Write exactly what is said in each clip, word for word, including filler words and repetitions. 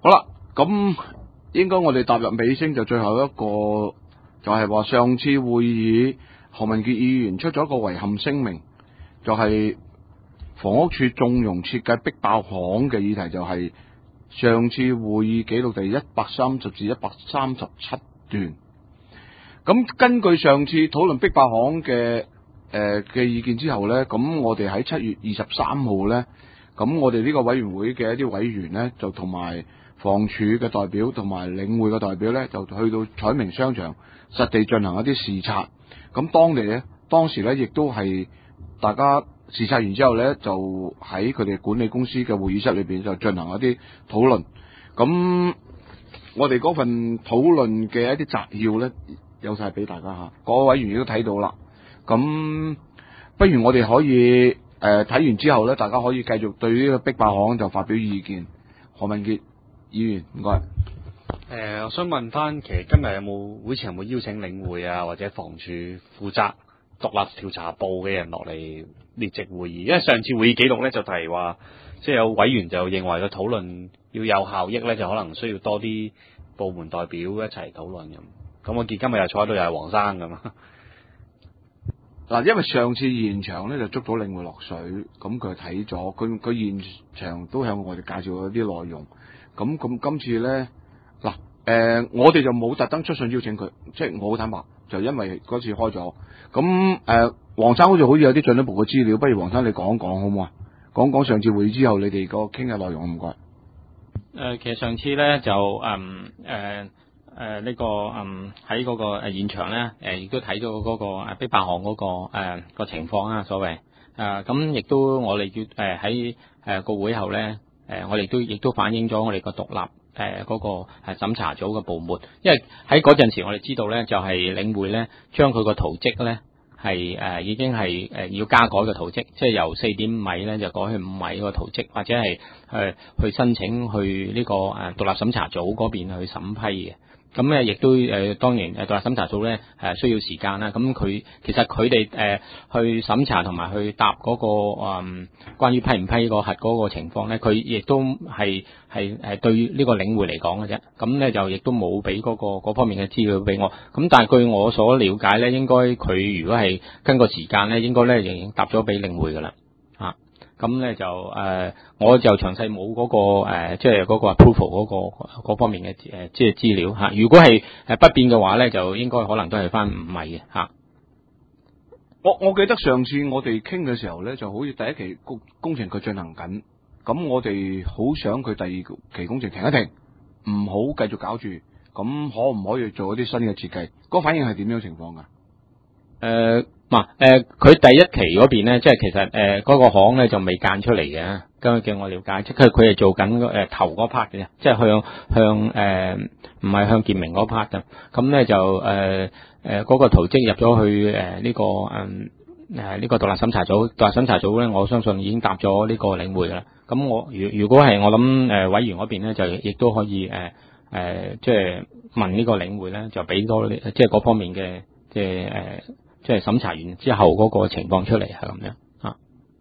好啦，咁應該我哋踏入尾聲，就最後一個就係話上次會議何文傑議員出咗一個遺憾聲明，就係房屋署縱容設計逼爆巷嘅議題，就係上次會議記錄第一百三十至一百三十七段。咁根據上次討論逼爆巷嘅誒嘅意見之後咧，咁我哋喺七月二十三號咧，咁我哋呢個委員會嘅一啲委員咧，就同埋房署嘅代表同埋領匯嘅代表咧，就去到彩明商場實地進行一啲視察。咁當地咧，當時咧亦都係大家視察完之後咧，就喺佢哋管理公司嘅會議室裏邊就進行一啲討論。咁我哋嗰份討論嘅一啲摘要咧，有晒俾大家吓，各位委員亦都睇到啦。咁不如我哋可以誒睇、呃、完之後咧，大家可以繼續對呢個逼爆巷就發表意見。何文傑議員，唔該。 誒、呃，我想問翻，其實今日有冇會前有冇邀請領匯啊或者房署負責獨立調查部嘅人落嚟列席會議？因為上次會議記錄咧就提話，即係有委員就認為個討論要有效益咧，就可能需要多啲部門代表一齊討論咁。咁我見今日又坐喺度又係黃生咁啊。 嗱，因為上次現場咧就捉到領匯落水，咁佢睇咗，佢佢現場都向我哋介紹咗啲內容。咁咁今次咧，嗱，誒、呃，我哋就冇特登出信邀請佢，即係我好坦白，就因為嗰次開咗。咁誒、呃，黃生好似好似有啲進一步嘅資料，不如黃生你講一講好唔好啊？講講上次會議之後你哋個傾嘅內容，唔該。誒、 呃，其實上次咧就嗯誒。呃誒、呃，呢、這個嗯喺嗰個誒現場咧，誒亦都睇到嗰個誒逼爆巷嗰個誒、呃、個情況啊，所謂誒咁亦都我哋要誒喺誒個會後咧，誒、呃、我哋都亦都反映咗我哋個獨立誒嗰、呃那個誒審查組嘅部門，因為喺嗰陣時我哋知道咧就係、是、領匯咧將佢個圖則咧係誒已經係誒要加改嘅圖則，即係由四點五米咧就改去五米個圖則，或者係誒、呃、去申請去呢個誒獨立審查組嗰邊去審批嘅。咁咧，亦都誒、呃、當然誒獨立審查組咧誒需要時間啦。咁佢其實佢哋誒去審查同埋去答嗰、那個誒、呃、關於批唔批個核嗰個情況咧，佢亦都係係係對呢個領匯嚟講嘅啫。咁咧就亦都冇俾嗰個嗰方面嘅資料俾我。咁但係據我所了解咧，應該佢如果係跟個時間咧，應該咧仍然答咗俾領匯噶啦。啊，咁咧就誒、呃、我就詳細冇嗰、那個誒即係嗰個 approval 嗰、那個嗰方面嘅誒即係資料吓、啊。如果係誒不變嘅話咧，就應該可能都係翻五米嘅吓、啊。 我我記得上次我哋傾嘅時候咧，就好似第一期工工程佢進行緊，咁我哋好想佢第二期工程停一停，唔好繼續搞住，咁可唔可以做一啲新嘅設計？嗰、那個反應係點樣情況噶？ 誒，嗱，誒，佢第一期嗰邊咧，即係其實誒嗰、呃那個行咧就未間出嚟嘅。根據我了解，即係佢係做緊誒、呃、頭嗰 part 嘅啫，即係向向誒唔係向建明嗰 part 嘅。咁咧就誒誒嗰個圖則入咗去誒呢、呃這個誒誒呢個獨立審查組，獨立審查組咧，我相信已經答咗呢個領匯噶啦。咁我如如果係我諗誒、呃、委員嗰邊咧，就亦都可以誒誒、呃呃、即係問呢個領匯咧，就俾多啲即係嗰方面嘅即係誒。呃即係審查完之後嗰個情況出嚟係咁樣啊。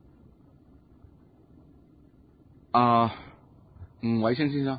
啊，吳偉星先生，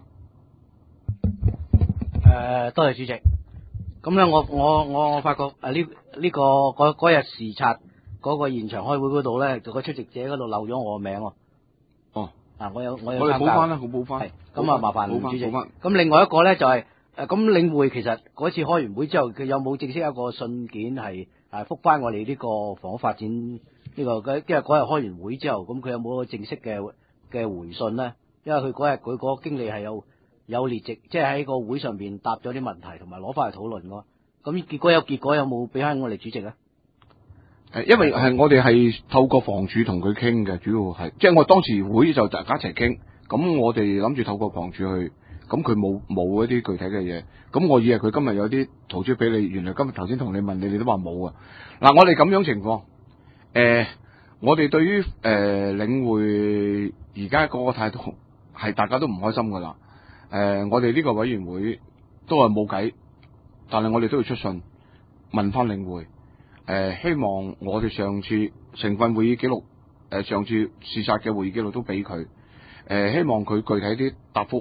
誒、呃，多謝主席。咁咧，我我我我發覺誒呢呢個嗰嗰日視察嗰個現場開會嗰度咧，就個出席者嗰度漏咗我個名喎。 哦， 啊，我有我有我哋參加。 補翻啦，好補翻。 係，咁啊，麻煩主席。 補翻。 咁另外一個咧就係、是、誒，咁領匯其實嗰次開完會之後，佢有冇正式一個信件係？係覆翻我哋呢個房屋發展呢、這個，因為嗰日開完會之後，咁佢有冇個正式嘅嘅回信咧？因為佢嗰日佢嗰個經理係有有列席，即係喺個會上邊答咗啲問題，同埋攞翻嚟討論㗎。咁結果有結果有冇俾翻我哋主席咧？ 誒，因為係我哋係透過房署同佢傾嘅，主要係即係我當時會就大家一齊傾，咁我哋諗住透過房署去。咁佢冇冇一啲具體嘅嘢，咁我以為佢今日有啲圖書俾你，原來今日頭先同你問你，你都話冇啊。嗱，我哋咁樣情況，誒、呃，我哋對於誒、呃、領匯而家嗰個態度係大家都唔開心噶啦。誒、呃，我哋呢個委員會都係冇計，但係我哋都要出信問翻領匯，誒、呃，希望我哋上次成份會議記錄，誒、呃，上次視察嘅會議記錄都俾佢，誒、呃，希望佢具體啲答覆。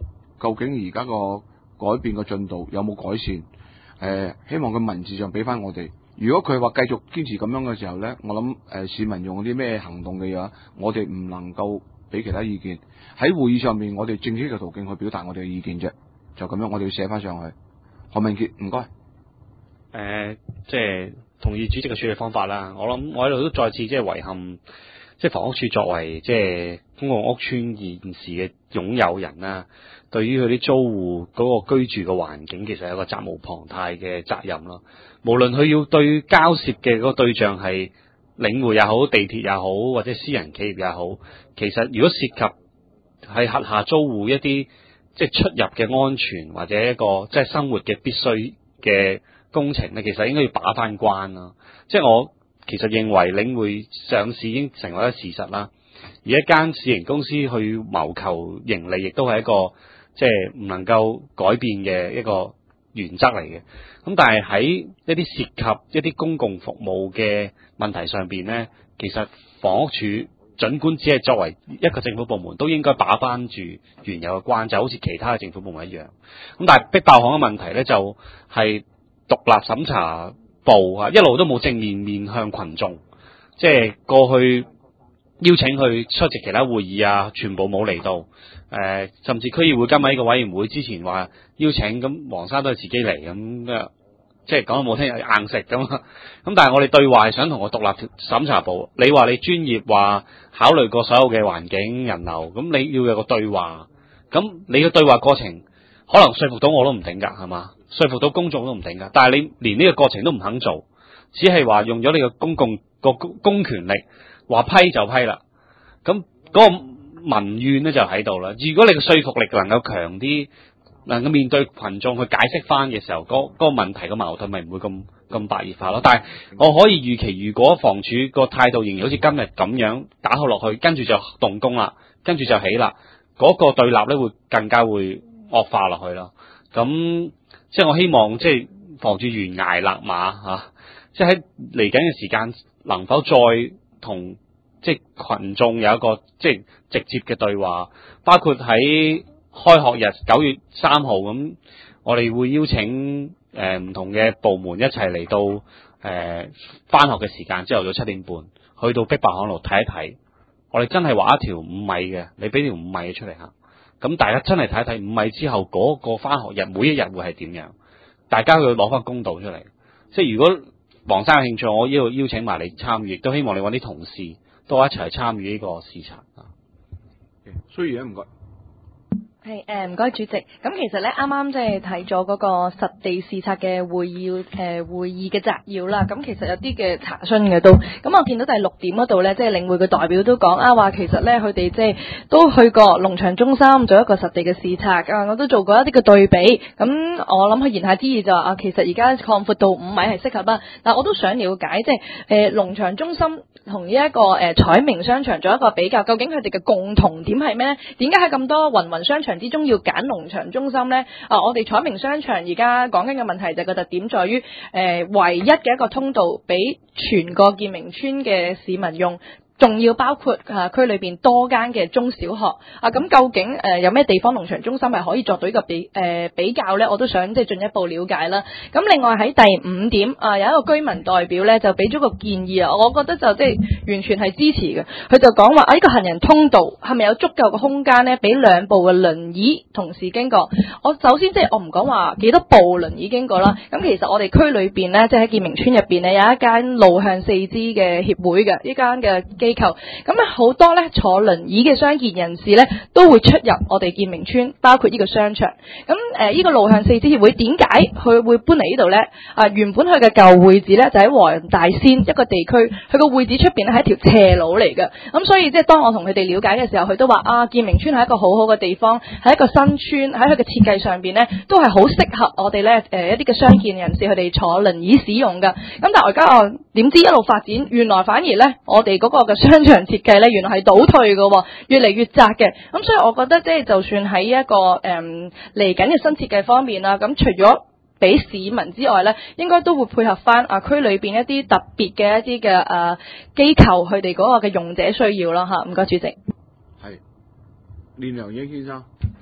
究竟而家個改變嘅進度有冇改善？誒、呃，希望佢文字上俾翻我哋。如果佢話繼續堅持咁樣嘅時候咧，我諗誒、呃、市民用啲咩行動嘅話，我哋唔能夠俾其他意見。喺會議上面，我哋正式嘅途徑去表達我哋嘅意見啫，就咁樣，我哋要寫翻上去。何明傑，唔該。 誒、呃，即係同意主席嘅處理方法啦。我諗我喺度都再次即係遺憾，即係房屋署作為即係公共屋邨現時嘅擁有人啦，對於佢啲租戶嗰個居住嘅環境，其實有個責無旁貸嘅責任咯。無論佢要對交涉嘅嗰個對象係領匯也好、地鐵也好，或者私人企業也好，其實如果涉及係轄下租戶一啲即係出入嘅安全或者一個即係生活嘅必須嘅工程咧，其實應該要把翻關啦。即係我其實認為領匯上市已經成為一個事實啦，而一間市營公司去謀求盈利，亦都係一個即係唔能夠改變嘅一個原則嚟嘅。咁但係喺一啲涉及一啲公共服務嘅問題上邊咧，其實房屋署儘管只係作為一個政府部門，都應該把關住原有嘅關，就好似其他嘅政府部門一樣。咁但係逼爆行嘅問題咧，就係、是、獨立審查部啊，一路都冇正面面向群眾，即係過去邀請去出席其他會議啊，全部冇嚟到。誒、呃，甚至區議會今日呢個委員會之前話邀請，咁黃生都係自己嚟咁，即係講得冇聽，硬食咁。咁但係我哋對話係想同個獨立審查部，你話你專業，話考慮過所有嘅環境人流，咁你要有個對話。咁你嘅對話過程可能說服到我都唔定㗎，係嘛？說服到公眾都唔定㗎。但係你連呢個過程都唔肯做，只係話用咗你個公共個公權力，話批就批啦。咁嗰個民怨咧就喺度啦。如果你嘅說服力能夠強啲，能夠面對群眾去解釋翻嘅時候，嗰、嗰個問題嘅矛盾咪唔會咁咁白熱化咯。但係我可以預期，如果房署個態度仍然好似今日咁樣打後落去，跟住就動工啦，跟住就起啦，嗰、嗰個對立咧會更加會惡化落去咯。咁即係我希望即係房署懸崖勒馬嚇、啊，即係喺嚟緊嘅時間能否再同即係群眾有一個即係直接嘅對話，包括喺開學日九月三號咁，我哋會邀請誒唔、呃、同嘅部門一齊嚟到誒返、呃、學嘅時間，朝頭早七點半去到碧白巷路睇一睇。我哋真係畫一條五米嘅，你俾條五米嘅出嚟嚇。咁大家真係睇一睇五米之後嗰、那個返學日每一日會係點樣？大家要攞翻公道出嚟。即係如果黃生有興趣，我呢度邀請埋你參與，亦都希望你揾啲同事都一齊參與呢個視察啊。 雖然唔該。 係誒，唔該主席。咁其實咧，啱啱即係睇咗嗰個實地視察嘅會議誒、呃、會議嘅摘要啦。咁其實有啲嘅查詢嘅都。咁我見到第六點嗰度咧，即係領匯嘅代表都講啊，話其實咧佢哋即係都去過農場中心做一個實地嘅視察啊，我都做過一啲嘅對比。咁我諗佢言下之意就話啊，其實而家擴闊到五米係適合啦。但我都想了解，即係誒農場中心同呢一個誒彩明商場做一個比較，究竟佢哋嘅共同點係咩咧？點解喺咁多芸芸商場之中要揀農場中心呢？啊，我哋彩明商場而家講緊嘅問題就係個特點在於，誒、呃，唯一嘅一個通道俾全個建明村嘅市民用。仲要包括啊區裏邊多間嘅中小學啊，咁究竟誒、呃、有咩地方農場中心係可以作到呢個比誒、呃、比較咧？我都想即係進一步了解啦。咁另外喺第五點啊，有一個居民代表咧就俾咗個建議啊，我覺得就即係完全係支持嘅。佢就講話啊，呢、這個行人通道係咪有足夠嘅空間咧，俾兩部嘅輪椅同時經過？我首先即係我唔講話幾多部輪椅經過啦。咁其實我哋區裏邊咧，即係喺建明村入邊咧，有一間路向四肢嘅協會嘅呢間嘅機構，咁啊好多咧坐輪椅嘅傷健人士咧都會出入我哋建明村，包括呢個商場。咁誒呢個路向四肢協會點解佢會搬嚟呢度咧？啊原本佢嘅舊會址咧就喺黃大仙一個地區，佢個會址出邊咧係一條斜路嚟嘅。咁所以即係當我同佢哋了解嘅時候，佢都話啊建明村係一個好好嘅地方，係一個新村，喺佢嘅設計上邊咧都係好適合我哋咧誒一啲嘅傷健人士佢哋坐輪椅使用嘅。咁但係而家我點知一路發展，原來反而咧我哋嗰個嘅商場設計咧，原來係倒退嘅，越嚟越窄嘅。咁所以我覺得即係就算喺一個誒嚟緊嘅新設計方面啦，咁除咗俾市民之外咧，應該都會配合翻啊區裏邊一啲特別嘅一啲嘅誒機構佢哋嗰個嘅用者需要啦嚇。唔該主席。 係練良英先生。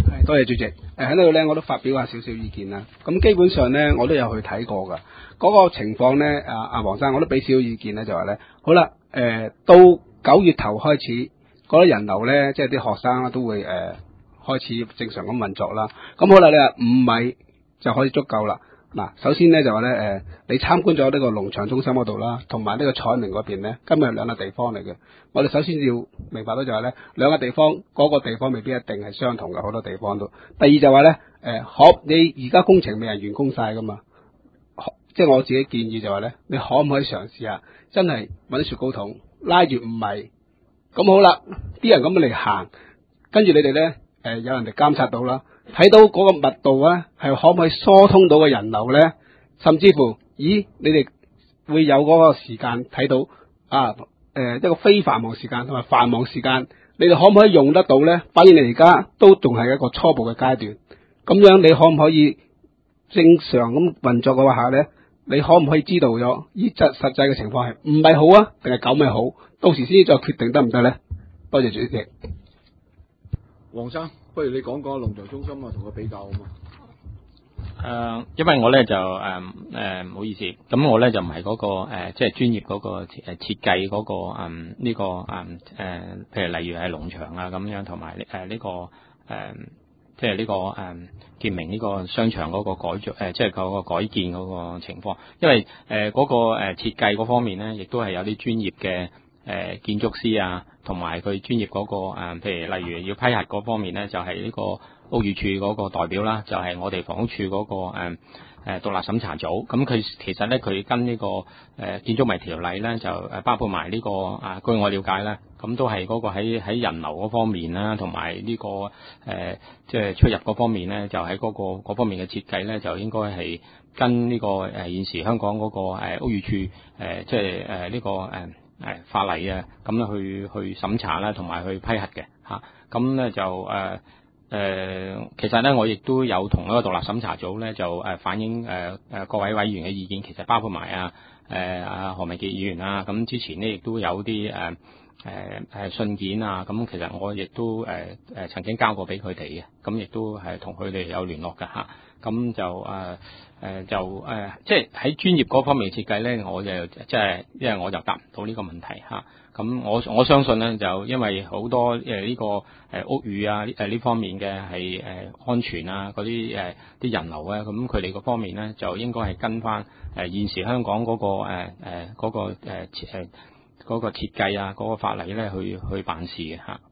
係多謝主席。誒喺呢度咧，我都發表下少少意見啦。咁基本上咧，我都有去睇過㗎。嗰、那個情況咧，阿阿黃生我都俾少少意見咧，就話咧，好啦，誒、呃、到九月頭開始，嗰啲人流咧，即係啲學生啦，都會誒、呃、開始正常咁運作啦。咁好啦，你話五米就可以足夠啦。嗱，首先咧就話咧，誒、呃，你參觀咗呢個農場中心嗰度啦，同埋呢個彩明嗰邊咧，今日兩個地方嚟嘅。我哋首先要明白到就係咧，兩個地方嗰、那個地方未必一定係相同嘅，好多地方都。第二就話咧，誒、呃，可你而家工程未係完工晒噶嘛？即係我自己建議就話咧，你可唔可以嘗試下，真係揾啲雪糕筒拉住五米，咁好啦，啲人咁樣嚟行，跟住你哋咧，誒、呃，有人哋監察到啦。睇到嗰個密度咧，係可唔可以疏通到個人流咧？甚至乎，咦，你哋會有嗰個時間睇到啊？誒、呃，一個非繁忙時間同埋繁忙時間，你哋可唔可以用得到咧？反正你而家都仲係一個初步嘅階段，咁樣你可唔可以正常咁運作嘅話下咧？你可唔可以知道咗依實實際嘅情況係五米好啊，定係九米好？到時先至再決定得唔得咧？多謝主席。 黃生，不如你講講農場中心啊，同佢比較啊嘛。 誒、呃，因為我咧就誒誒唔好意思，咁我咧就唔係嗰個誒、呃，即係專業嗰個誒設計嗰個誒呢、這個誒誒、呃，譬如例如係農場啊咁樣，同埋誒呢個誒、呃，即係呢、這個誒、呃、建明呢個商場嗰個改造誒、呃，即係嗰個改建嗰個情況，因為誒嗰、呃那個誒設計嗰方面咧，亦都係有啲專業嘅誒、呃、建築師啊，同埋佢專業嗰、那個誒、呃，譬如例如要批核嗰方面咧，就係、是、呢、這個。屋宇署嗰個代表啦，就係、是、我哋房屋署嗰、那個誒誒、呃、獨立審查組。咁佢其實咧，佢跟呢、這個誒、呃、建築物條例咧，就誒包括埋呢、這個啊，據我了解咧，咁都係嗰個喺喺人流嗰方面啦，同埋呢個誒即係出入嗰方面咧，就喺嗰、那個嗰方面嘅設計咧，就應該係跟呢、這個誒、呃、現時香港嗰、那個誒、呃、屋宇署誒即係誒呢個誒誒、呃、法例啊，咁樣去去審查啦，同埋去批核嘅嚇。咁、啊、咧就誒。呃誒、呃，其實咧，我亦都有同一個獨立審查組咧，就誒、呃、反映誒誒、呃、各位委員嘅意見，其實包括埋啊誒阿何文傑議員啊，咁之前呢亦都有啲誒誒誒信件啊，咁其實我亦都誒誒、呃、曾經交過俾佢哋嘅，咁亦都係同佢哋有聯絡㗎嚇，咁就誒。呃誒、呃、就誒、呃，即係喺專業嗰方面設計咧，我就即係，因為我就答唔到呢個問題嚇。咁、啊、我我相信咧，就因為好多誒呢、呃這個誒、呃、屋宇啊誒呢方面嘅係誒安全啊嗰啲誒啲人流啊，咁佢哋嗰方面咧就應該係跟翻誒、呃、現時香港嗰、那個誒誒嗰個誒誒嗰個設計啊嗰、那個法例咧去去辦事嘅嚇。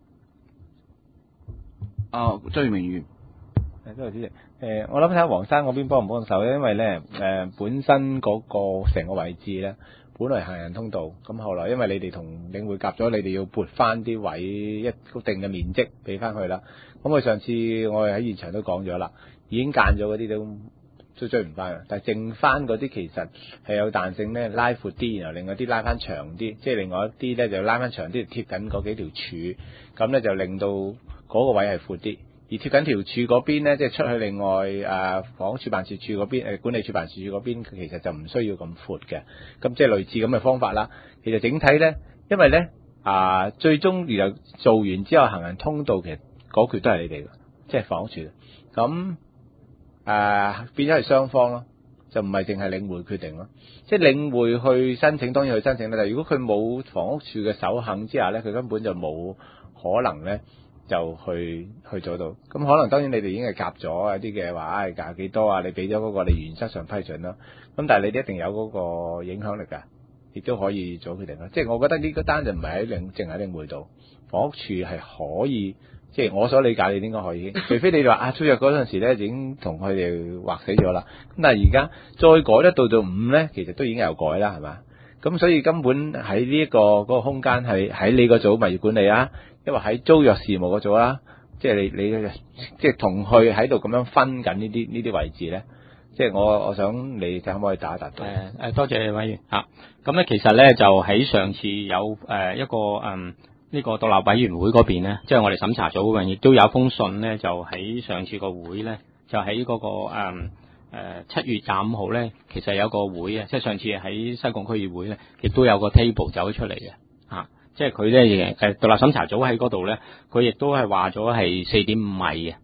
啊，周明議員。 誒，多謝主席。誒、呃，我諗睇下黃生嗰邊幫唔幫手咧，因為咧誒、呃、本身嗰個成個位置咧，本來行人通道，咁後來因為你哋同領匯夾咗，你哋要撥翻啲位一定嘅面積俾翻佢啦。咁我上次我哋喺現場都講咗啦，已經間咗嗰啲都都追唔翻嘅，但係剩翻嗰啲其實係有彈性咧，拉闊啲，然後另外啲拉翻長啲，即係另外一啲咧就拉翻長啲，貼緊嗰幾條柱，咁咧就令到嗰個位係闊啲。而貼緊條柱嗰邊咧，即係出去另外誒房屋署辦事處嗰邊，誒管理處辦事處嗰邊，其實就唔需要咁闊嘅。咁即係類似咁嘅方法啦。其實整體咧，因為咧啊、呃，最終然後做完之後行人通道，其實嗰橛都係你哋嘅，即係房屋署。咁誒、呃、變咗係雙方咯，就唔係淨係領匯決定咯。即係領匯去申請，當然去申請啦。但係如果佢冇房屋署嘅首肯之下咧，佢根本就冇可能咧。就去去做到，咁可能當然你哋已經係夾咗一啲嘅話，唉夾幾多啊？你俾咗嗰個，你原則上批准啦。咁但係你哋一定有嗰個影響力㗎，亦都可以做決定啦。即係我覺得呢個單就唔係喺領，淨喺領匯度，房屋處係可以，即係我所理解，你應該可以。除非你話啊，租約嗰陣時咧已經同佢哋劃死咗啦。咁但係而家再改得到到五咧，其實都已經有改啦，係嘛？咁所以根本喺呢一個嗰個空間係喺你個組物業管理啊。因為喺租約事務嗰組啦，即係你你即係同佢喺度咁樣分緊呢啲呢啲位置咧，即係我我想你可唔可以打一打到？誒、 呃、誒，多謝委員嚇。咁、啊、咧其實咧就喺上次有誒、呃、一個嗯呢、這個獨立委員會嗰邊咧，即係我哋審查組嗰邊亦都有封信咧，就喺上次個會咧，就喺嗰、那個誒誒七月廿五號咧，其實有個會啊，即係上次喺西貢區議會咧，亦都有個 table 走咗出嚟嘅嚇。即係佢咧，誒獨立審查組喺嗰度咧，佢亦都係話咗係四點五米嘅，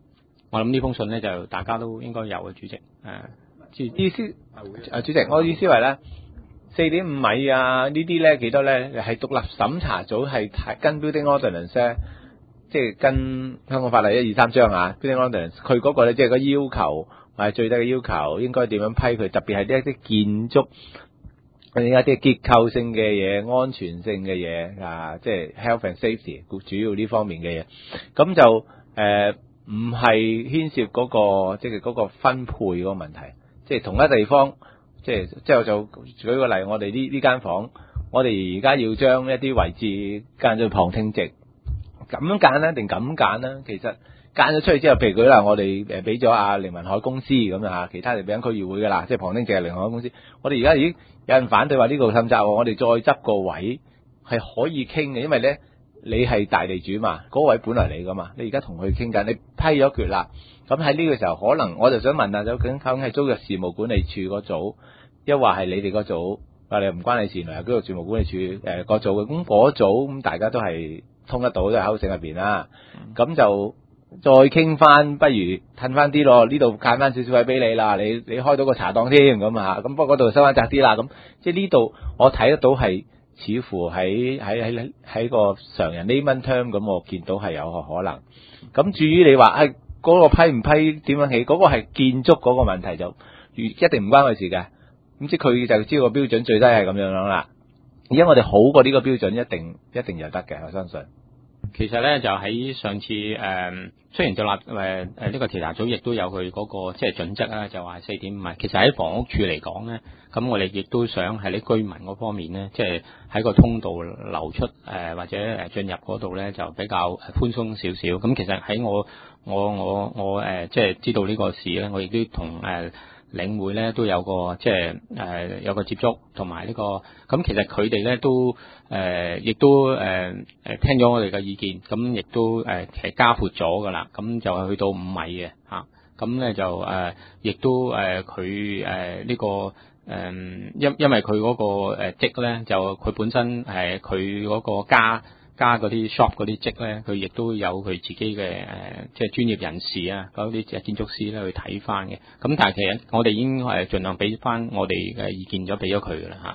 我諗呢封信咧就大家都應該有嘅，主席。誒、啊， 意思誒，主席，我意思係咧，四點五米啊呢啲咧幾多咧係獨立審查組係睇跟 Building Ordinance 咧，即係跟香港法例一二三章啊 Building Ordinance， 佢嗰個咧即係個要求或者最低嘅要求應該點樣批佢，特別係呢一啲建築。另一啲結構性嘅嘢、安全性嘅嘢啊，即係 health and safety， 主要呢方面嘅嘢，咁就誒唔係牽涉嗰個即係嗰個分配嗰個問題，即係同一地方，即係即係我就舉個例，我哋呢呢間房，我哋而家要將一啲位置間咗旁聽席，咁樣揀咧定咁揀咧？其實揀咗出去之後，譬如舉例，我哋誒俾咗阿凌文海公司咁啊，其他就俾緊區議會噶啦，即係旁聽席係凌文海公司，我哋而家已經有人反對話呢個侵襲，我哋再執個位係可以傾嘅，因為咧你係大地主嘛，嗰、那個位本來你噶嘛，你而家同佢傾緊，你批咗決啦，咁喺呢個時候可能我就想問下，究竟究竟係租約事務管理處嗰組，抑或係你哋嗰組，話你唔關你事，來係嗰個事務管理處誒嗰組嘅，咁嗰組咁大家都係通得到，都係口醒入邊啦，咁、嗯、就。再傾翻，不如褪翻啲咯，呢度間翻少少位俾你啦，你你開到個茶檔添咁啊，咁不過嗰度收翻窄啲啦，咁即係呢度我睇得到係似乎喺喺喺喺個常人 layman term 咁，我見到係有個可能。咁至於你話係嗰個批唔批點樣起，嗰、嗰個係建築嗰個問題就一定唔關佢事嘅。咁即係佢就知道個標準最低係咁樣樣啦。而家我哋好過呢個標準，一定一定有得嘅，我相信。 其實咧就喺上次誒、呃，雖然就立誒誒呢個調查組亦都有佢嗰、那個即係準則啦，就話四點五米。其實喺房屋處嚟講咧，咁我哋亦都想喺啲居民嗰方面咧，即係喺個通道流出誒、呃、或者誒進入嗰度咧，就比較寬鬆少少。咁其實喺我我我我誒、呃、即係知道呢個事咧，我亦都同誒。呃領會咧都有個即係誒、呃、有個接觸同埋呢個咁，其實佢哋咧都誒亦、呃、都誒誒、呃、聽咗我哋嘅意見，咁亦都誒、呃、其實加闊咗噶啦，咁就係去到五米嘅嚇，咁、啊、咧就誒亦、呃、都誒佢誒呢個誒因因為佢嗰個誒職咧就佢本身誒佢嗰個家。加嗰啲 shop 嗰啲職咧，佢亦都有佢自己嘅誒、呃，即係專業人士啊，嗰啲建築師咧去睇翻嘅。咁但係其實我哋已經係盡量俾翻我哋嘅意見咗，俾咗佢噶啦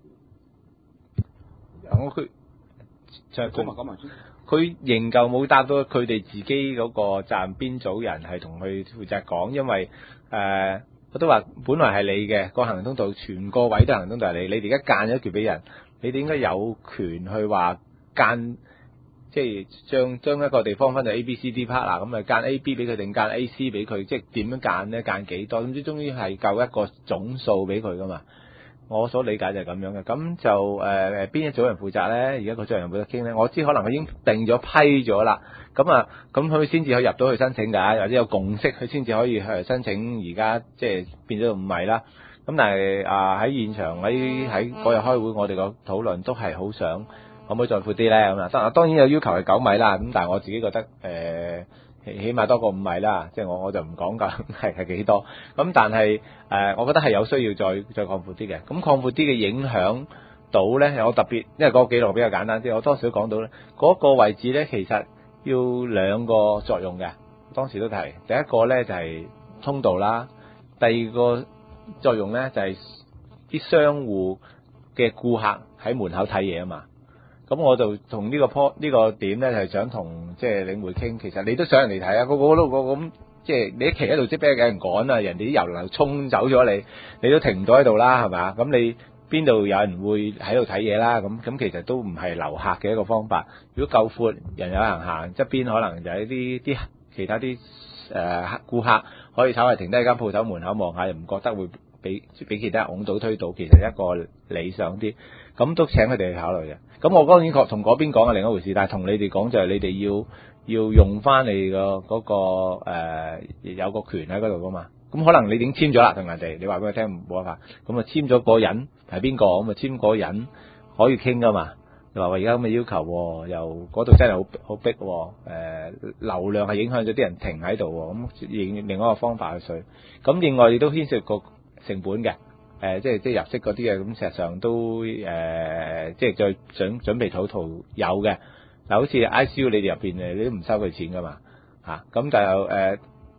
嚇。 我佢就係講埋講埋先。佢仍舊冇答到佢哋自己嗰個責任邊組人係同佢負責講，因為誒、呃、我都話本來係你嘅個行人通道，全個位都行人通道係你，你哋而家間咗一橛俾人，你哋應該有權去話。間即係將將一個地方分到 A、B、C、D part 啦，咁啊間 A、B 俾佢定間 A、C 俾佢，即係點樣間咧？間幾多？總之終於係夠一個總數俾佢噶嘛。我所理解就係咁樣嘅。咁就誒誒邊一組人負責咧？而家個組人有冇得傾咧？我知可能佢已經定咗批咗啦。咁啊咁佢先至可以入到去申請㗎，或者有共識佢先至可以去申請。而家即係變咗到五米啦。咁但係啊喺現場喺喺嗰日開會，我哋個討論都係好想。可唔可以再闊啲咧？咁啊，當當然有要求係九米啦。咁但係我自己覺得誒、呃，起碼多過五米啦。即係我我就唔講㗎，係係幾多。咁但係誒、呃，我覺得係有需要再再擴闊啲嘅。咁擴闊啲嘅影響到咧，有特別，因為嗰個記錄比較簡單啲，我多少講到咧，嗰、那個位置咧其實要兩個作用嘅。當時都提，第一個咧就係、是、通道啦，第二個作用咧就係、是、啲商戶嘅顧客喺門口睇嘢啊嘛。咁我就同呢個 point 呢個點咧，就係想同即係領匯傾。其實你都想人嚟睇啊，個個都個咁即係你一企喺度，即係俾人趕啊，人哋啲遊流衝走咗你，你都停唔到喺度啦，係嘛？咁你邊度有人會喺度睇嘢啦？咁咁其實都唔係留客嘅一個方法。如果夠闊，人有人行，側邊可能就係啲啲其他啲誒顧客可以稍微停低喺間鋪頭門口望下，又唔覺得會俾俾其他人擁到推倒，其實一個理想啲。咁都請佢哋去考慮嘅。咁我當然確同嗰邊講係另一回事，但係同你哋講就係你哋要要用翻你個嗰個誒有個權喺嗰度噶嘛。咁可能你已經簽咗啦，同人哋你話俾佢聽冇辦法。咁啊簽咗個人係邊個？咁啊簽個人可以傾噶嘛。你話喂而家咁嘅要求，又嗰度真係好好逼，誒、呃、流量係影響咗啲人停喺度。咁另另外一個方法去水。咁另外亦都牽涉個成本嘅。誒、呃，即係即係入息嗰啲嘅，咁事實上都誒、呃，即係再準準備土圖有嘅。嗱，好似 I C U 你哋入邊誒，你都唔收佢錢噶嘛，嚇、啊。咁但係誒，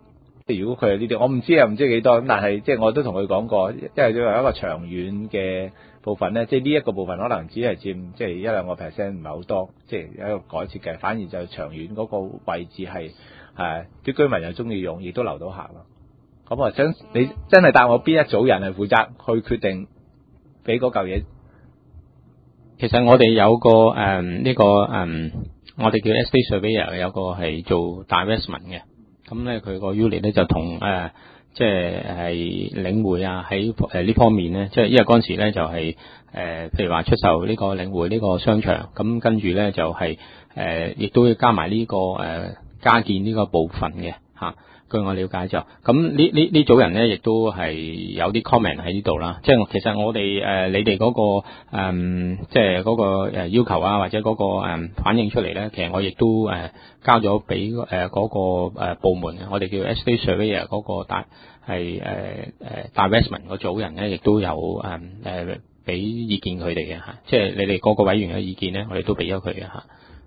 即係如果佢係呢啲，我唔知啊，唔知幾多咁，但係即係我都同佢講過，因為作為一個長遠嘅部分咧，即係呢一個部分可能只係佔即係一兩個 percent，唔係好多，即係一個改設嘅，反而就長遠嗰個位置係誒啲居民又中意用，亦都留到客咯。咁我想你真係答我邊一組人係負責去決定俾嗰嚿嘢？ 其實我哋有個誒呢、嗯這個誒、嗯，我哋叫 estate surveyor， 有個係做 divestment 嘅，咁咧佢個 unit 咧就同誒、呃、即係係領匯啊喺誒呢方面咧，即係因為嗰陣時咧就係、是、誒、呃、譬如話出售呢個領匯呢個商場，咁跟住咧就係誒亦都要加埋呢、這個誒、呃、加建呢個部分嘅嚇。啊據我了解就，咁呢呢呢組人咧，亦都係有啲 comment 喺呢度啦。即係其實我哋誒、呃、你哋嗰、那個、嗯、即係嗰個要求啊，或者嗰、那個、嗯、反映出嚟咧，其實我亦都誒、呃、交咗俾誒嗰個誒部門，我哋叫 estate surveyor 嗰個大係誒誒 divestment 嗰組人咧，亦都有誒誒俾意見佢哋嘅嚇。即係你哋嗰個委員嘅意見咧，我哋都俾咗佢嘅嚇。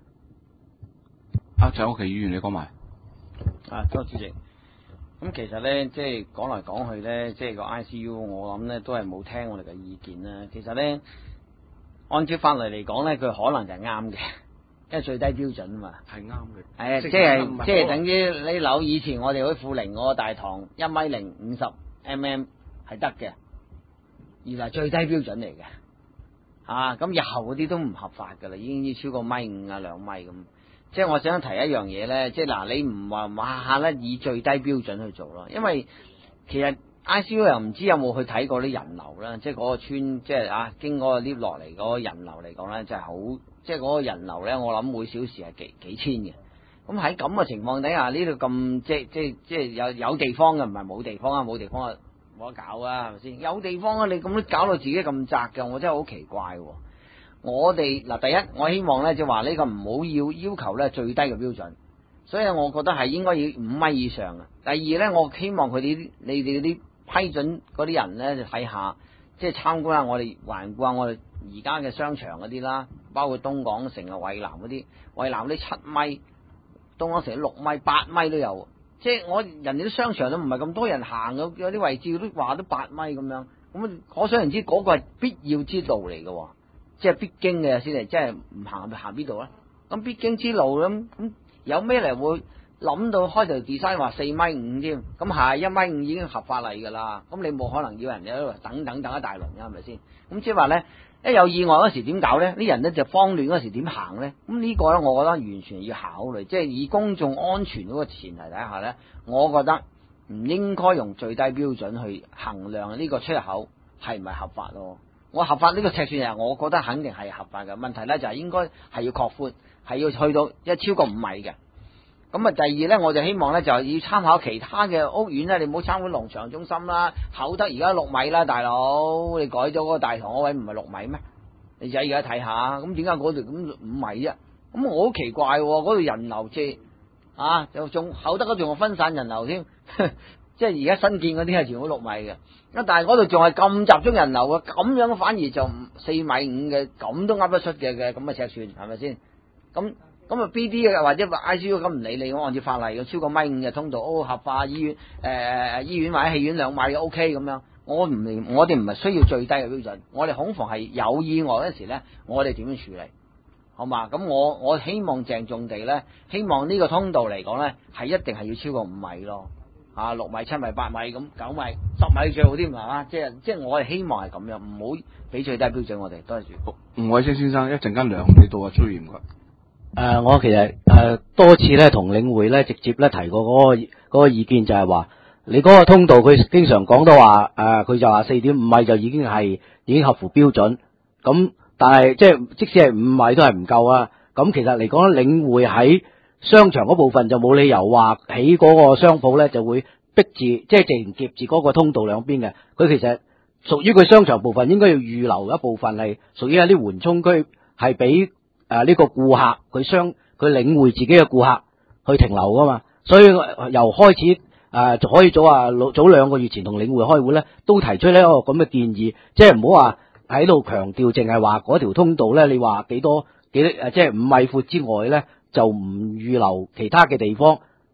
啊，陳國基議員，你講埋。 啊，多謝主席。咁其實咧，即係講嚟講去咧，即係個 I C U，我諗咧都係冇聽我哋嘅意見啦。其實咧，按照法例嚟講咧，佢可能就係啱嘅，因為最低標準啊嘛。係啱嘅。係啊，即係即係等於呢樓以前我哋嗰富寧嗰個大堂一米零五十 mm 係得嘅，原來最低標準嚟嘅。啊，咁日後嗰啲都唔合法㗎啦，已經要超過米五啊兩米咁。即係我想提一樣嘢咧，即係嗱，你唔話下下咧以最低標準去做咯，因為其實 I C U 又唔知有冇去睇過啲人流啦，即係嗰個村，即係啊經嗰個 lift 落嚟嗰個人流嚟講咧，就係好，即係嗰個人流咧，我諗每小時係幾幾千嘅。咁喺咁嘅情況底下，呢度咁即係即係即係有有地方嘅，唔係冇地方啊，冇地方啊冇得搞啊，係咪先？有地方啊，你咁都搞到自己咁窄嘅，我真係好奇怪喎。我哋嗱，第一我希望咧就話呢個唔好要要求咧最低嘅標準，所以我覺得係應該要五米以上嘅。第二咧，我希望佢哋你哋嗰啲批准嗰啲人咧就睇下，即係參觀下我哋環顧下我哋而家嘅商場嗰啲啦，包括東港城啊、蔚藍嗰啲，蔚藍啲七米，東港城六米、八米都有。即係我人哋啲商場都唔係咁多人行嘅，有啲位置都話都八米咁樣，咁可想而知嗰個係必要之路嚟嘅。即係必經嘅先嚟，即係唔行咪行邊度咧？咁必經之路咁咁有咩嚟會諗到開頭 design 話四米五添？咁係一米五已經合法例㗎啦。咁你冇可能要人哋喺度等等等一大輪㗎，係咪先？咁即係話咧，一有意外嗰時點搞咧？啲人咧就慌亂嗰時點行咧？咁呢個咧，我覺得完全要考慮，即係以公眾安全嗰個前提底下咧，我覺得唔應該用最低標準去衡量呢個出入口係唔係合法咯。我合法呢個尺寸係，我覺得肯定係合法嘅。問題咧就係應該係要擴寬，係要去到一超過五米嘅。咁啊，第二咧，我就希望咧就要參考其他嘅屋苑咧，你唔好參觀農場中心啦，厚得而家六米啦，大佬，你改咗嗰個大堂嗰位唔係六米咩？你仔而家睇下，咁點解嗰度咁五米啫？咁我好奇怪喎，嗰度人流即啊，就仲厚得嗰仲分散人流添。即係而家新建嗰啲係全部六米嘅，但係嗰度仲係咁集中人流嘅，咁樣反而就四米五嘅，咁都噏得出嘅嘅咁嘅尺寸，係咪先？咁咁啊 B D 嘅或者 I C U 咁唔理你，我按照法例嘅超過米五嘅通道，哦合法醫院誒、呃、醫院或者戲院兩米嘅 O K 咁樣，我唔我哋唔係需要最低嘅標準，我哋恐防係有意外嗰時咧，我哋點樣處理？好嘛？咁我我希望鄭重地咧，希望呢個通道嚟講咧，係一定係要超過五米咯。啊，六米、七米、八米咁，九米、十米最好添，係嘛？即係即係我哋希望係咁樣，唔好俾最低標準我哋。多謝主席。吳偉星先生，一陣間量你到啊，朱嚴噶。 誒，我其實誒、呃、多次咧同領匯咧直接咧提過嗰、那個嗰、那個意見，就係話你嗰個通道佢經常講到話誒，佢、呃、就話四點五米就已經係已經合乎標準。咁但係即係即使係五米都係唔夠啊。咁其實嚟講，領匯喺商場嗰部分就冇理由話起嗰個商鋪咧就會逼住，即係直然夾住嗰個通道兩邊嘅。佢其實屬於佢商場部分，應該要預留一部分係屬於一啲緩衝區，係俾誒呢個顧客佢商佢領匯自己嘅顧客去停留噶嘛。所以由開始誒就、呃、可以早啊早兩個月前同領匯開會咧，都提出呢一個咁嘅建議，即係唔好話喺度強調，淨係話嗰條通道咧，你話幾多幾誒即係五米闊之外咧，就唔預留其他嘅地方，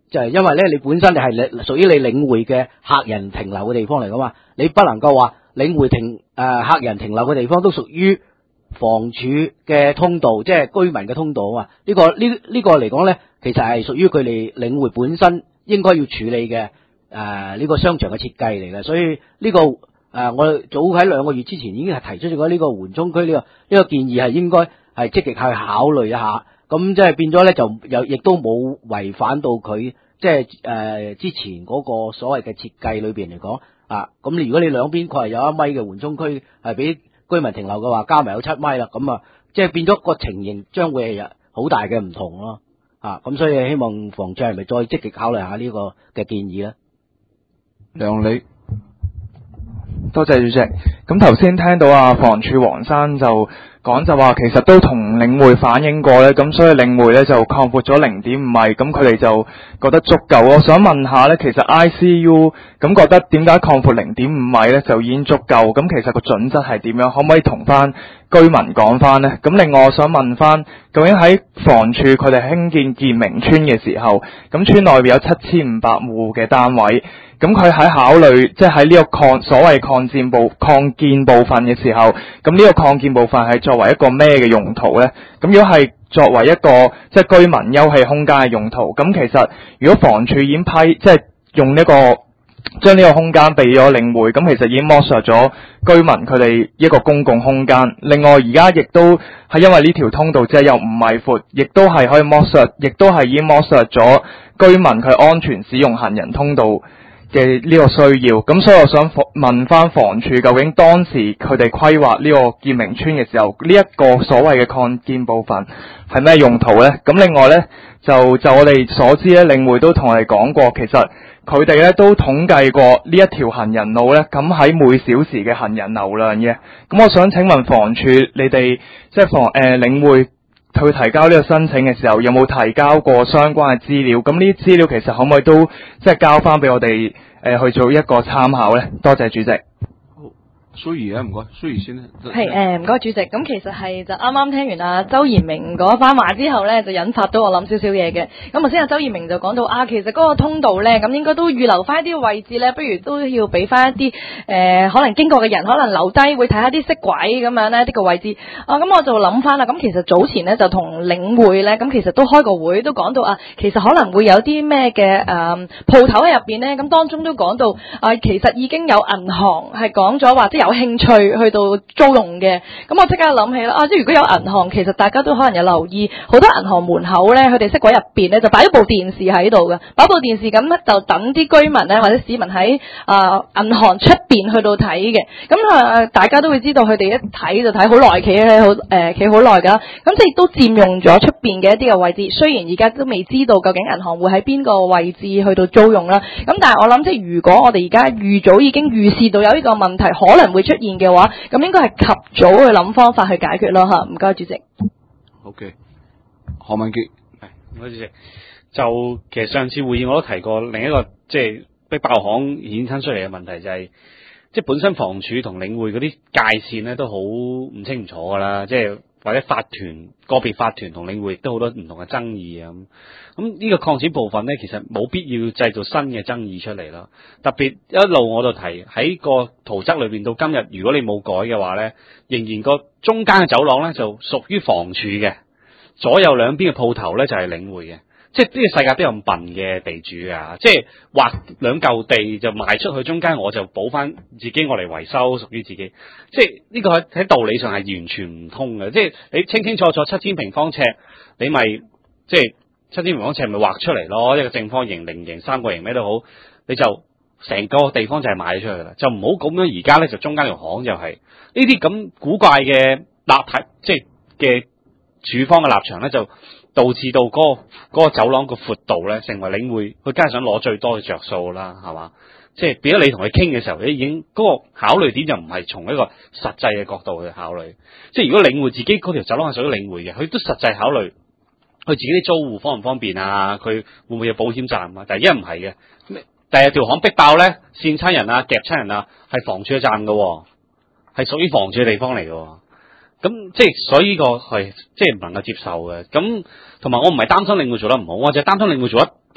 就係因為咧，你本身你係你屬於你領匯嘅客人停留嘅地方嚟噶嘛，你不能夠話領匯停誒、呃、客人停留嘅地方都屬於房署嘅通道，即係居民嘅通道啊嘛。呢、這個呢呢、這個嚟講咧，其實係屬於佢哋領匯本身應該要處理嘅誒呢個商場嘅設計嚟嘅，所以呢、這個誒、呃、我哋早喺兩個月之前已經係提出咗呢個緩衝區呢、這個呢、這個建議係應該係積極去考慮一下。咁即係變咗咧，就又亦都冇違反到佢即係誒之前嗰個所謂嘅設計裏邊嚟講啊。咁如果你兩邊佢係有一米嘅緩衝區係俾居民停留嘅話，加埋有七米啦，咁啊即係變咗個情形將會係有好大嘅唔同咯。啊，咁所以希望房署係咪再積極考慮下呢個嘅建議咧？ 梁理， 多謝主席。咁頭先聽到啊，房署黃生就講就話，其實都同領匯反映過咧，咁所以領匯咧就擴闊咗零點五米，咁佢哋就覺得足夠。我想問下咧，其實 I C U 咁覺得點解擴闊零點五米咧就已經足夠？咁其實個準則係點樣？可唔可以同翻居民講翻呢？咁另外我想問翻，究竟喺房署佢哋興建建明村嘅時候，咁村內邊有七千五百戶嘅單位，咁佢喺考慮即係喺呢個擴所謂擴建部擴建部分嘅時候，咁呢個擴建部分係作為一個咩嘅用途呢？咁如果係作為一個即係居民休憩空間嘅用途，咁其實如果房署已經批即係用呢個將呢個空間俾咗領匯，咁其實已經剝削咗居民佢哋一個公共空間。另外而家亦都係因為呢條通道只係有五米闊，亦都係可以剝削，亦都係已經剝削咗居民佢安全使用行人通道嘅呢個需要。咁所以我想問翻房署，究竟當時佢哋規劃呢個建明村嘅時候，呢、這、一個所謂嘅擴建部分係咩用途呢？咁另外呢，就就我哋所知咧，領匯都同我哋講過，其實佢哋咧都統計過呢一條行人路咧，咁喺每小時嘅行人流量嘅。咁我想請問房署，你哋即係房誒、呃、領匯去提交呢個申請嘅時候，有冇提交過相關嘅資料？咁呢啲資料其實可唔可以都即係交翻俾我哋誒、呃、去做一個參考咧？多謝主席。 蘇怡啊，唔該，蘇怡先啦。 係誒，唔該主席。咁其實係就啱啱聽完阿周延明嗰番話之後咧，就引發到我諗少少嘢嘅。咁頭先阿周延明就講到啊，其實嗰個通道咧，咁應該都預留翻一啲位置咧，不如都要俾翻一啲誒、呃，可能經過嘅人可能留低會睇下啲色軌咁樣咧，呢、這個位置。啊，咁我就諗翻啦。咁其實早前咧就同領匯咧，咁其實都開個會，都講到啊，其實可能會有啲咩嘅誒鋪頭喺入邊咧，咁當中都講到啊，其實已經有銀行係講咗話，即係有興趣去到租用嘅。咁我即刻諗起啦，啊，即係如果有銀行，其實大家都可能有留意，好多銀行門口咧，佢哋色軌入邊咧就擺咗部電視喺度嘅，擺部電視咁咧就等啲居民咧或者市民喺啊銀行出邊去到睇嘅。咁啊，大家都會知道佢哋一睇就睇好耐，企喺好誒企好耐噶。咁即係都佔用咗出邊嘅一啲嘅位置。雖然而家都未知道究竟銀行會喺邊個位置去到租用啦。咁但係我諗，即係如果我哋而家預早已經預示到有呢個問題可能會出現嘅話，咁應該係及早去諗方法去解決咯吓。唔該主席。 OK，何文傑， 係唔該主席。就其實上次會議我都提過另一個即係逼爆行衍生出嚟嘅問題，就係、是、即係本身房署同領匯嗰啲界線咧都好唔清唔楚噶啦，即係或者法團個別法團同領匯亦都好多唔同嘅爭議啊咁。咁呢個擴展部分咧，其實冇必要製造新嘅爭議出嚟啦。特別一路我就提喺個圖則裏邊到今日，如果你冇改嘅話咧，仍然個中間嘅走廊咧就屬於房署嘅，左右兩邊嘅鋪頭咧就係領匯嘅。即係呢個世界都有咁笨嘅地主啊！即係劃兩嚿地就賣出去，中間我就補翻自己我嚟維修，屬於自己。即係呢個喺喺道理上係完全唔通嘅。即係你清清楚楚七千平方尺，你咪即係七千平方尺咪劃出嚟咯，一個正方形、菱形、三角形咩都好，你就成個地方就係賣咗出去啦。就唔好咁樣而家咧就中間條巷就係呢啲咁古怪嘅立體，即係嘅處方嘅立場咧就。導致到嗰、那個那個走廊個闊度咧，成為領匯佢梗係想攞最多嘅着數啦，係嘛？即係變咗你同佢傾嘅時候，你已經嗰、那個考慮點就唔係從一個實際嘅角度去考慮。即係如果領匯自己嗰條走廊係屬於領匯嘅，佢都實際考慮佢自己啲租戶方唔方便啊？佢會唔會有保險責任啊？但係一唔係嘅，第日條巷逼爆咧，跣親人啊、夾親人啊，係房署嘅責任嘅，係屬於房署嘅地方嚟嘅。咁即係所以呢個係即係唔能夠接受嘅。咁同埋我唔係擔心領匯做得唔好，我就係擔心領匯做得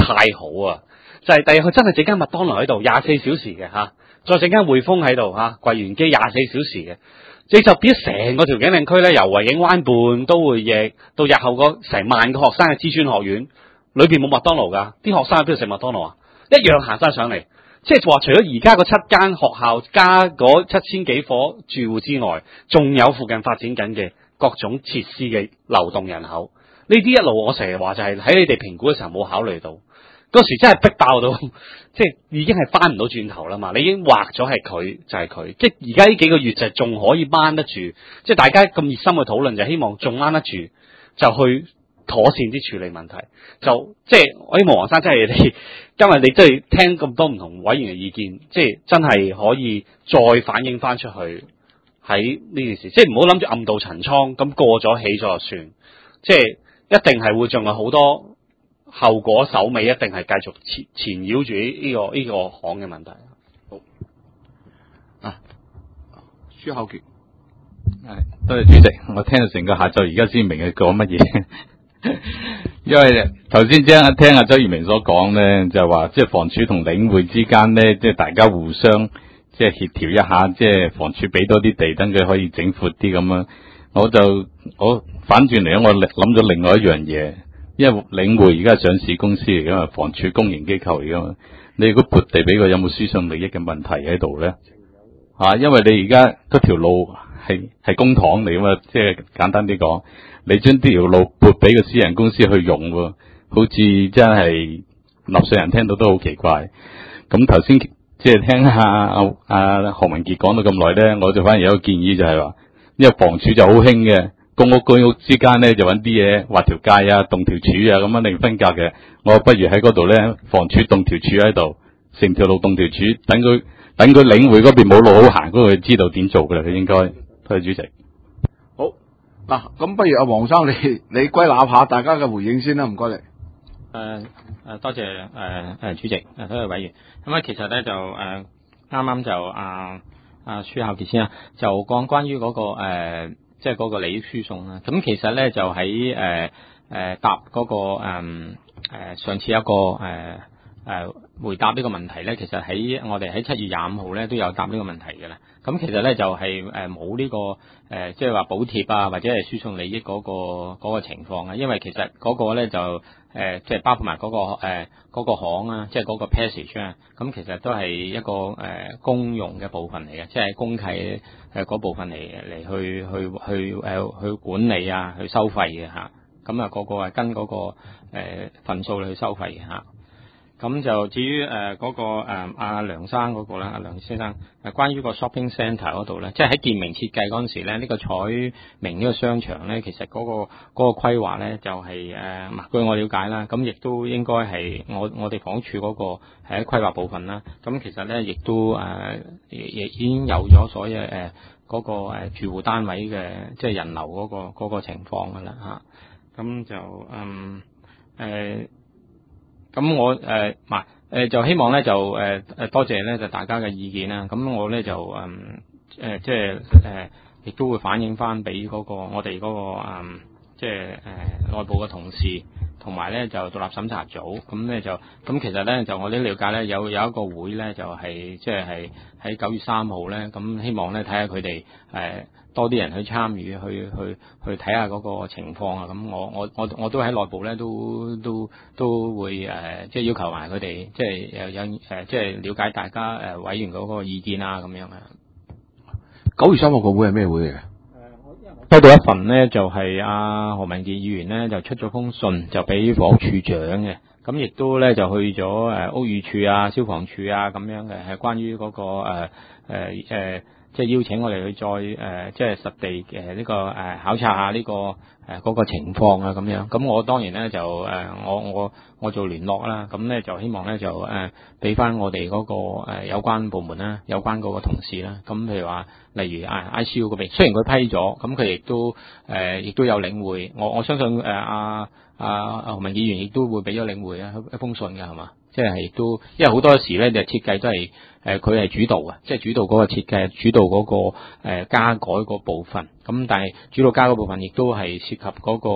太好啊！就係、是、第日佢真係整間麥當勞喺度，廿四小時嘅嚇，再整間匯豐喺度嚇，櫃員機廿四小時嘅，你就變咗成個調景嶺區咧，由維景灣畔都會翼到日後嗰成萬個學生嘅知專學院，裏邊冇麥當勞㗎，啲學生喺邊度食麥當勞啊？一樣行翻上嚟，即係話除咗而家嗰七間學校加嗰七千幾伙住戶之外，仲有附近發展緊嘅各種設施嘅流動人口。呢啲一路我成日話就係喺你哋評估嘅時候冇考慮到，嗰時真係逼爆到，即係已經係翻唔到轉頭啦嘛！你已經劃咗係佢就係、是、佢，即係而家呢幾個月就仲可以掹得住，即係大家咁熱心嘅討論就希望仲掹得住，就去妥善啲處理問題。就即係我希望黃生真係你今日你真係聽咁多唔同委員嘅意見，即係真係可以再反映翻出去喺呢件事，即係唔好諗住暗度陳倉咁過咗起咗就算，即係。一定係會仲有好多後果手尾，一定係繼續纏纏繞住呢個呢、這個行嘅問題。好啊，朱孝傑， 係多謝主席，我聽到成個下晝，而家先明佢講乜嘢。因為頭先聽聽阿周耀明所講咧，就話即係房署同領匯之間咧，即係大家互相即係協調一下，即係房署俾多啲地，等佢可以整闊啲咁樣。我就我反轉嚟講，我諗咗另外一樣嘢，因為領匯而家係上市公司嚟噶嘛，房署公營機構嚟噶嘛，你如果撥地俾佢，有冇輸送利益嘅問題喺度咧？啊，因為你而家嗰條路係係公帑嚟噶嘛，即係簡單啲講，你將呢條路撥俾個私人公司去用喎，好似真係納稅人聽到都好奇怪。咁頭先即係聽下阿阿何文傑講到咁耐咧，我就反而有一個建議就係話。因為房署就好興嘅，公屋居屋之間咧就揾啲嘢劃條界啊，動條柱啊，咁樣另分隔嘅。我不如喺嗰度咧，房署動條柱喺度，成條路動條柱，等佢等佢領匯嗰邊冇路好行，嗰度知道點做噶啦，佢應該。多謝主席。 好嗱，咁不如阿黃生你你歸納下大家嘅回應先啦，唔該你。 誒誒、呃，多謝誒誒、呃、主席，誒多謝委員。咁啊，其實咧就誒啱啱就啊。啊，朱孝傑先啊，就講關於嗰、那個誒、呃，即係嗰個利益輸送啦。咁其實咧就喺誒誒答嗰、那個誒、呃、上次一個誒誒、呃呃、回答呢個問題咧，其實喺我哋喺七月廿五號咧都有答呢個問題嘅啦。咁其實咧就係誒冇呢個誒、呃、即係話補貼啊，或者係輸送利益嗰、那個嗰、那個情況啊。因為其實嗰個咧就誒、呃、即係包括埋嗰、那個誒嗰、呃那個行啊，即係嗰個 passage 啊。咁其實都係一個誒、呃、公用嘅部分嚟嘅，即係公契誒嗰部分嚟嚟去去去誒、呃、去管理啊，去收費嘅嚇。咁啊，個個係跟嗰、那個誒、呃、份數去收費嘅嚇。咁就至於誒嗰、呃那個誒阿、呃、梁生嗰個啦，阿梁先生誒關於個 shopping centre 嗰度咧，即係喺建明設計嗰陣時咧，呢、這個彩明呢個商場咧，其實嗰、那個嗰、那個規劃咧就係、是、誒、呃，據我了解啦，咁亦都應該係我我哋房署嗰個係喺規劃部分啦。咁其實咧亦都誒亦亦已經有咗所謂誒嗰個誒住戶單位嘅即係人流嗰、那個嗰、那個情況噶啦嚇。咁就嗯誒。呃咁我誒，嗱、呃、誒，就希望咧就誒誒、呃，多謝咧就大家嘅意見啦。咁我咧就誒誒、呃，即係誒，亦、呃、都會反映翻俾嗰個我哋嗰、那個誒、呃，即係誒、呃、內部嘅同事，同埋咧就獨立審查組。咁咧就咁其實咧就我哋了解咧有有一個會咧就係、是、即係係喺九月三號咧，咁希望咧睇下佢哋誒。多啲人去參與，去去去睇下嗰個情況啊！咁我我我我都喺內部咧，都都都會誒、呃，即係要求埋佢哋，即係有有誒、呃，即係了解大家誒、呃、委員嗰個意見啊，咁樣啊。 九月三號個會係咩會嚟嘅？誒、 呃，我收到一份呢，就係、是、阿、啊、何文傑議員呢，就出咗封信，就俾房屋處長嘅。咁亦都咧就去咗誒屋宇署啊、消防處啊咁樣嘅，係關於嗰、那個誒誒誒。呃呃呃即係邀請我哋去再誒、呃，即係實地誒呢、呃這個誒、呃、考察下呢、這個誒嗰、呃那個情況啊咁樣。咁我當然咧就誒、呃、我我我做聯絡啦。咁咧就希望咧就誒俾翻我哋嗰、那個誒、呃、有關部門啦、有關嗰個同事啦。咁譬如話，例如啊 I C U 嗰邊，雖然佢批咗，咁佢亦都誒亦、呃、都有領會。我我相信誒阿阿阿何文議員亦都會俾咗領會啊一封信㗎係嘛？即係亦都，因為好多時咧就設計都係誒佢係主導嘅，即係主導嗰個設計，主導嗰、嗰個、呃、加改嗰部分。咁但係主導加嗰部分亦都係涉及嗰、嗰個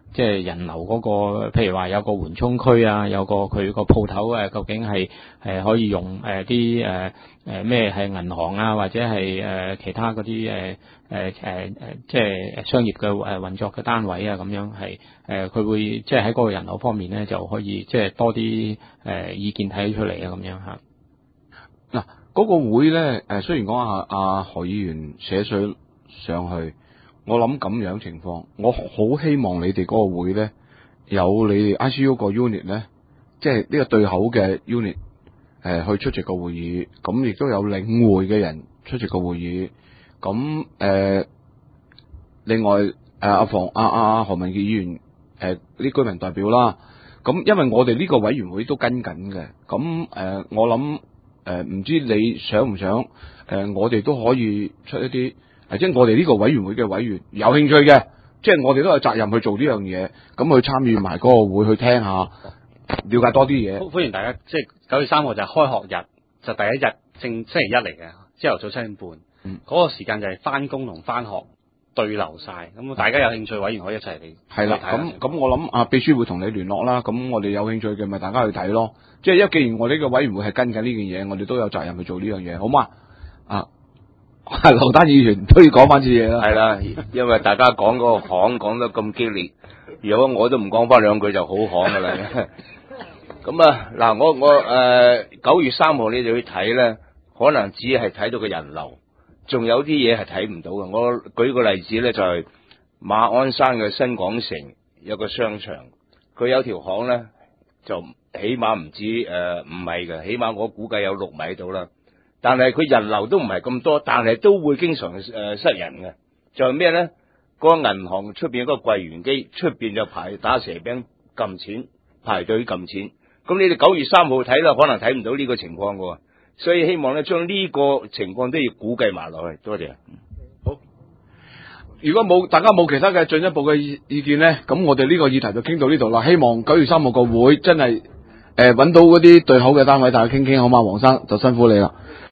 即係人流嗰、個，譬如話有個緩衝區啊，有個佢個鋪頭誒，究竟係誒可以用誒啲誒誒咩係銀行啊，或者係誒、呃、其他嗰啲誒誒誒誒即係商業嘅誒運作嘅單位啊，咁樣係誒佢會即係喺嗰個人流方面咧就可以即係多啲誒、呃、意見睇出嚟啊，咁樣嚇。 嗱，嗰個會咧誒，雖然講阿阿何議員寫水上去。我諗咁樣情況，我好希望你哋嗰個會咧有你哋 I C U 個 unit 咧，即係呢個對口嘅 unit，誒、呃、去出席個會議，咁亦都有領會嘅人出席個會議，咁誒、呃，另外誒阿房阿阿何文傑議員誒啲居民代表啦，咁因為我哋呢個委員會都跟緊嘅，咁誒、呃、我諗誒唔知你想唔想誒、呃、我哋都可以出一啲。係即係我哋呢個委員會嘅委員有興趣嘅，即係我哋都有責任去做呢樣嘢，咁去參與埋嗰個會去聽下，了解多啲嘢。 歡迎大家，即係九月三號就係開學日，就第一日正星期一嚟嘅，朝頭早七點半，嗰、嗯、個時間就係翻工同翻學對流晒，咁大家有興趣委員可以一齊嚟。係啦， 咁咁我諗啊秘書會同你聯絡啦，咁我哋有興趣嘅咪大家去睇咯。即係因為既然我哋呢個委員會係跟緊呢件嘢，我哋都有責任去做呢樣嘢，好嘛？啊。劉丹議員都要講翻次嘢啦， 係啦，因為大家講嗰個行講得咁激烈，如果我都唔講翻兩句就好行噶啦。咁啊，嗱，我我誒九月三號你哋去睇咧，可能只係睇到個人流，仲有啲嘢係睇唔到嘅。我舉個例子咧，就係馬鞍山嘅新港城有個商場，佢有條巷咧，就起碼唔止誒五米嘅，起碼我估計有六米到啦。但係佢人流都唔係咁多，但係都會經常誒、呃、塞人嘅。就係咩咧？嗰、那個銀行出邊嗰個櫃員機出邊就排打蛇餅撳錢，排隊撳錢。咁你哋九月三號睇啦，可能睇唔到呢個情況嘅，所以希望咧將呢個情況都要估計埋落去。多謝。 好，如果冇大家冇其他嘅進一步嘅意意見咧，咁我哋呢個議題就傾到呢度啦。希望九月三號個會真係誒揾到嗰啲對口嘅單位，大家傾傾好嘛？黃生就辛苦你啦。